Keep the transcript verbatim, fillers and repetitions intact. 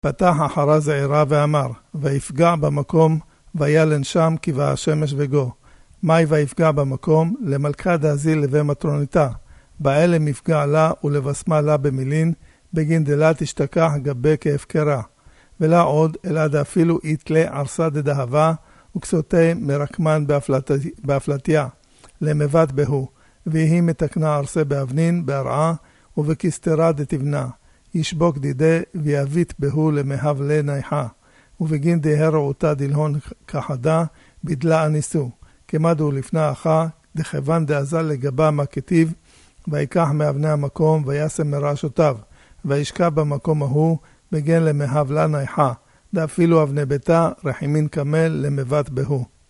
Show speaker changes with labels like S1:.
S1: פתח אחרה זעירה ואמר, ויפגע במקום, וילן שם כי באה השמש וגו. מאי ויפגע במקום, למלכה דאזיל לבי מטרוניתה. באלה מפגע לה ולבשמה לה במילין, בגין דלה תשתכח גבי כהפקרה. ולה עוד, אלא דאפילו יתלה ערסה דדהבה, וכסותי מרקמן באפלתיה, למבט בהו, ויהי מתקנה ערסה באבנין, בהרעה, ובכסתרה דתבנה. ישבוק דידה, ויאבית בהו למהב לנייחה. ובגין דהרעותה דלהון כחדה, בדלה אניסו. כמדו לפנה אחא, דכוון דאזל לגבה מה כתיב, ויקח מאבני המקום, וישם מרעשותיו, וישקע במקום ההוא, בגין למהב לה נייחה, דאפילו אבני ביתה, רחימין כמל למבט בהו.